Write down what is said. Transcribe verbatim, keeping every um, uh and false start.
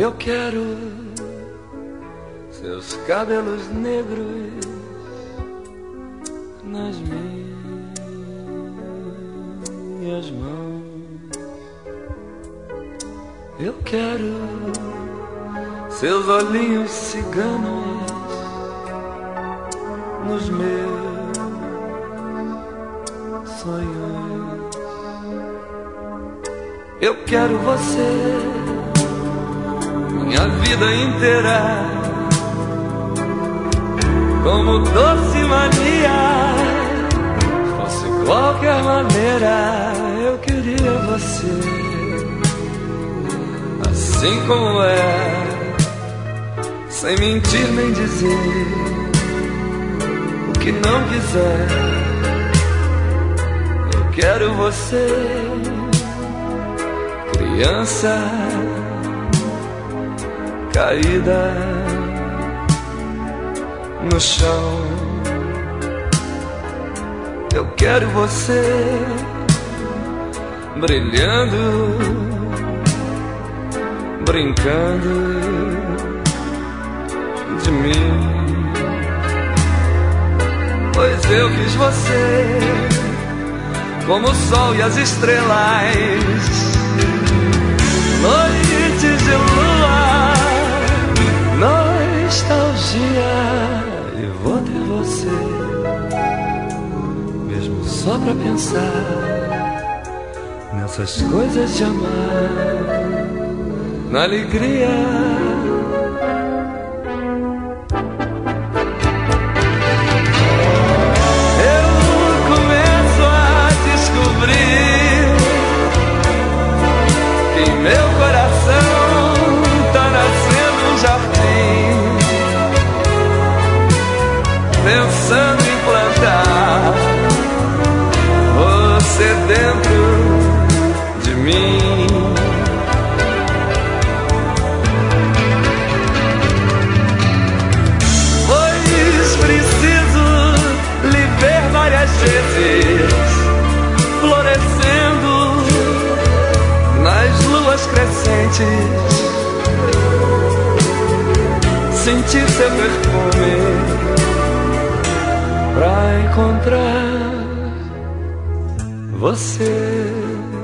Eu quero seus cabelos negros nas minhas mãos. Eu quero seus olhinhos ciganos nos meus sonhos. Eu quero você minha vida inteira, como doce mania. Fosse qualquer maneira, eu queria você assim como é, sem mentir nem dizer o que não quiser. Eu quero você, criança caída no chão. Eu quero você brilhando, brincando de mim, pois eu quis você como o sol e as estrelas, noites de lua, nostalgia. E vou ter você, mesmo só pra pensar nessas coisas de amar, na alegria. Eu começo a descobrir que em meu coração tá nascendo um jardim, pensando em plantar você dentro de mim. Pois preciso lhe ver várias vezes florescendo nas luas crescentes, sentir seu perfume pra encontrar você.